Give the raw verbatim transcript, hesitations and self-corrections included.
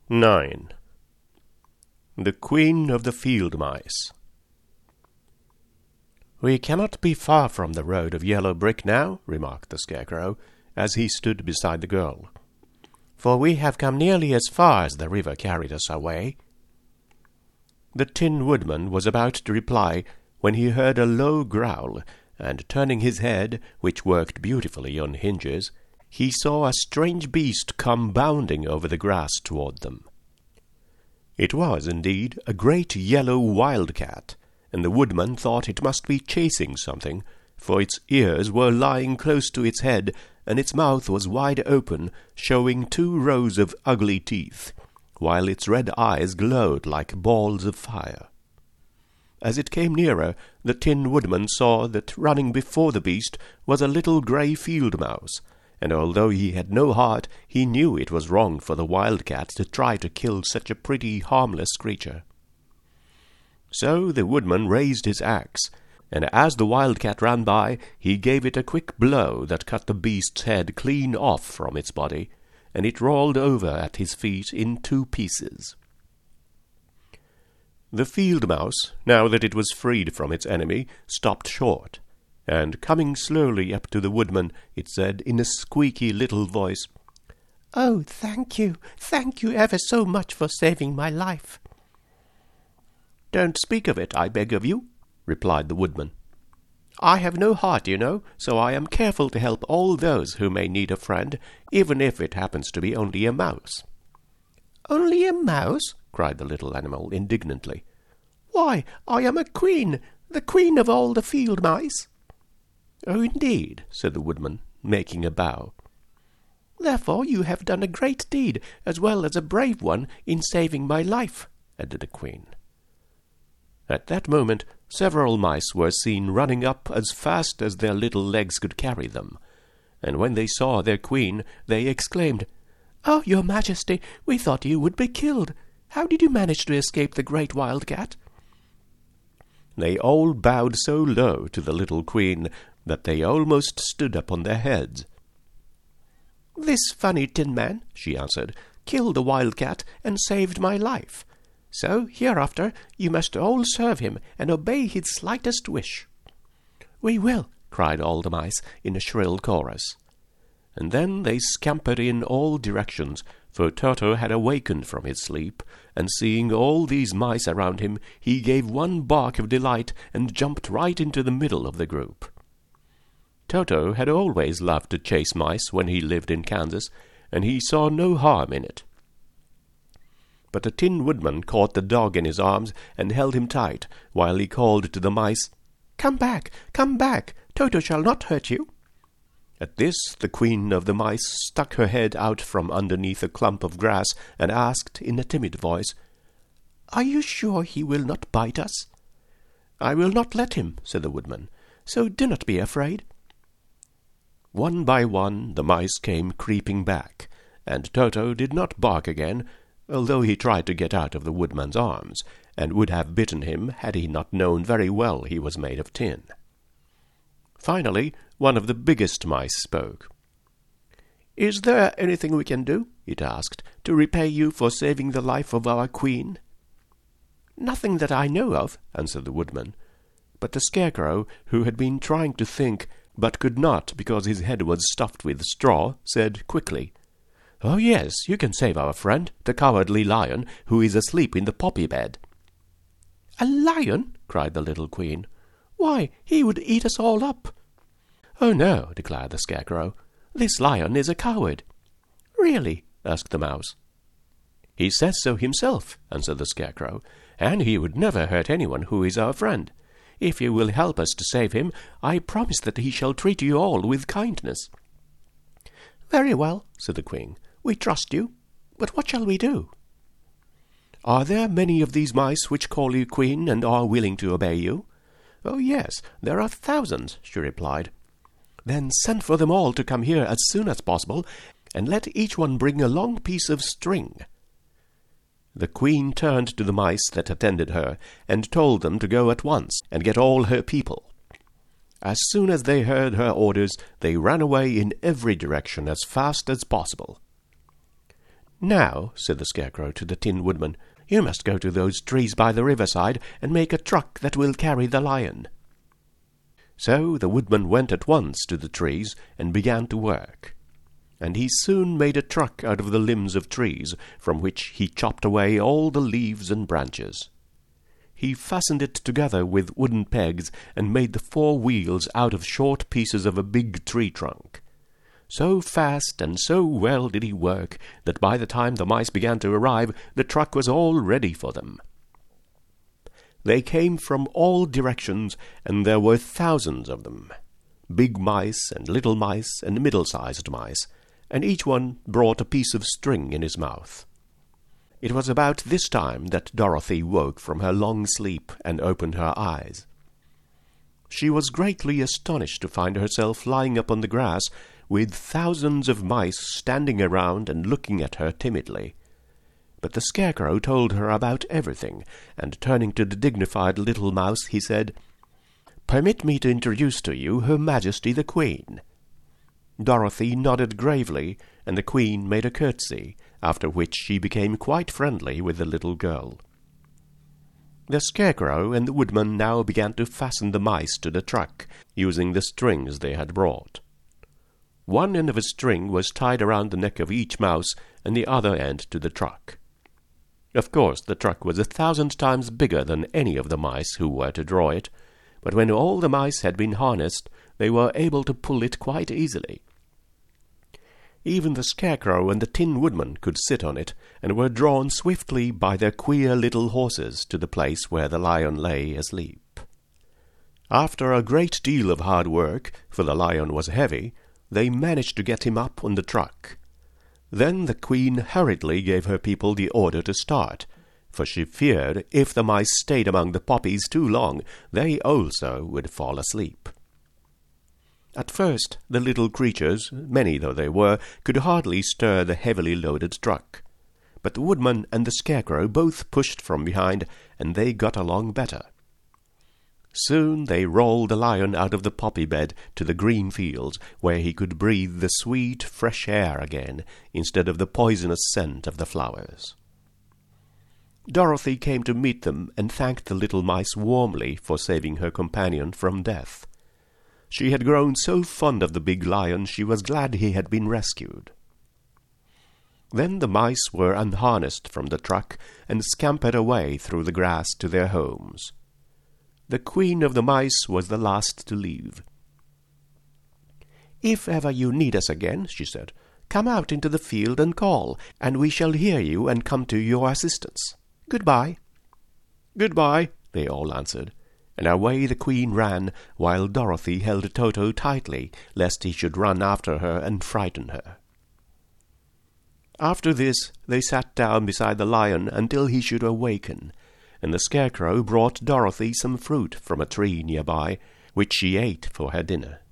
nine. The Queen of the Field Mice. "We cannot be far from the road of yellow brick now," remarked the Scarecrow, as he stood beside the girl, "for we have come nearly as far as the river carried us away." The Tin Woodman was about to reply when he heard a low growl, and turning his head, which worked beautifully on hinges, he saw a strange beast come bounding over the grass toward them. It was, indeed, a great yellow wildcat, and the woodman thought it must be chasing something, for its ears were lying close to its head, and its mouth was wide open, showing two rows of ugly teeth, while its red eyes glowed like balls of fire. As it came nearer, the Tin Woodman saw that running before the beast was a little grey field mouse, and although he had no heart, he knew it was wrong for the wildcat to try to kill such a pretty, harmless creature. So the woodman raised his axe, and as the wildcat ran by, he gave it a quick blow that cut the beast's head clean off from its body, and it rolled over at his feet in two pieces. The field mouse, now that it was freed from its enemy, stopped short, and coming slowly up to the woodman, it said in a squeaky little voice, "Oh, thank you, thank you ever so much for saving my life." "Don't speak of it, I beg of you," replied the woodman. "I have no heart, you know, so I am careful to help all those who may need a friend, even if it happens to be only a mouse." "Only a mouse?" cried the little animal indignantly. "Why, I am a queen, the queen of all the field mice." "Oh, indeed," said the woodman, making a bow. "Therefore you have done a great deed, as well as a brave one, in saving my life," added the queen. At that moment several mice were seen running up as fast as their little legs could carry them, and when they saw their queen, they exclaimed, "Oh, your majesty, we thought you would be killed. How did you manage to escape the great wildcat?" They all bowed so low to the little queen that they almost stood up on their heads. "This funny tin man," she answered, "killed the wildcat and saved my life. So hereafter you must all serve him and obey his slightest wish." "We will," cried all the mice in a shrill chorus. And then they scampered in all directions, for Toto had awakened from his sleep, and seeing all these mice around him, he gave one bark of delight and jumped right into the middle of the group. Toto had always loved to chase mice when he lived in Kansas, and he saw no harm in it. But the Tin Woodman caught the dog in his arms and held him tight, while he called to the mice, "Come back, come back, Toto shall not hurt you." At this the queen of the mice stuck her head out from underneath a clump of grass and asked in a timid voice, "Are you sure he will not bite us?" "I will not let him," said the woodman, "so do not be afraid." One by one the mice came creeping back, and Toto did not bark again, although he tried to get out of the woodman's arms, and would have bitten him had he not known very well he was made of tin. Finally, one of the biggest mice spoke. "Is there anything we can do," it asked, "to repay you for saving the life of our queen?" "Nothing that I know of," answered the woodman. But the Scarecrow, who had been trying to think, but could not because his head was stuffed with straw, said quickly, "Oh yes, you can save our friend, the Cowardly Lion, who is asleep in the poppy bed." "A lion?" cried the little queen. "Why, he would eat us all up." "Oh no," declared the Scarecrow. "This lion is a coward." "Really?" asked the mouse. "He says so himself," answered the Scarecrow, "and he would never hurt anyone who is our friend. If you will help us to save him, I promise that he shall treat you all with kindness." "Very well," said the queen. "We trust you. But what shall we do?" "Are there many of these mice which call you queen and are willing to obey you?" "Oh yes, there are thousands," she replied. "Then send for them all to come here as soon as possible, and let each one bring a long piece of string." The queen turned to the mice that attended her, and told them to go at once and get all her people. As soon as they heard her orders, they ran away in every direction as fast as possible. "Now," said the Scarecrow to the Tin Woodman, "you must go to those trees by the riverside and make a truck that will carry the lion." So the Woodman went at once to the trees and began to work. And he soon made a truck out of the limbs of trees, from which he chopped away all the leaves and branches. He fastened it together with wooden pegs and made the four wheels out of short pieces of a big tree trunk. So fast and so well did he work that by the time the mice began to arrive, the truck was all ready for them. They came from all directions, and there were thousands of them, big mice and little mice and middle-sized mice, and each one brought a piece of string in his mouth. It was about this time that Dorothy woke from her long sleep and opened her eyes. She was greatly astonished to find herself lying upon the grass with thousands of mice standing around and looking at her timidly. But the Scarecrow told her about everything, and turning to the dignified little mouse, he said, "Permit me to introduce to you Her Majesty the Queen." Dorothy nodded gravely, and the Queen made a curtsy, after which she became quite friendly with the little girl. The Scarecrow and the Woodman now began to fasten the mice to the truck, using the strings they had brought. One end of a string was tied around the neck of each mouse, and the other end to the truck. Of course, the truck was a thousand times bigger than any of the mice who were to draw it, but when all the mice had been harnessed, they were able to pull it quite easily. Even the Scarecrow and the Tin Woodman could sit on it, and were drawn swiftly by their queer little horses to the place where the lion lay asleep. After a great deal of hard work, for the lion was heavy, they managed to get him up on the truck. Then the Queen hurriedly gave her people the order to start, for she feared if the mice stayed among the poppies too long, they also would fall asleep. At first, the little creatures, many though they were, could hardly stir the heavily loaded truck. But the Woodman and the Scarecrow both pushed from behind, and they got along better. Soon they rolled the lion out of the poppy bed to the green fields, where he could breathe the sweet, fresh air again, instead of the poisonous scent of the flowers. Dorothy came to meet them and thanked the little mice warmly for saving her companion from death. She had grown so fond of the big lion she was glad he had been rescued. Then the mice were unharnessed from the truck and scampered away through the grass to their homes. The Queen of the Mice was the last to leave. "If ever you need us again," she said, "come out into the field and call, and we shall hear you and come to your assistance. Goodbye." "Goodbye," they all answered, and away the Queen ran, while Dorothy held Toto tightly, lest he should run after her and frighten her. After this they sat down beside the lion until he should awaken, and the Scarecrow brought Dorothy some fruit from a tree near by, which she ate for her dinner.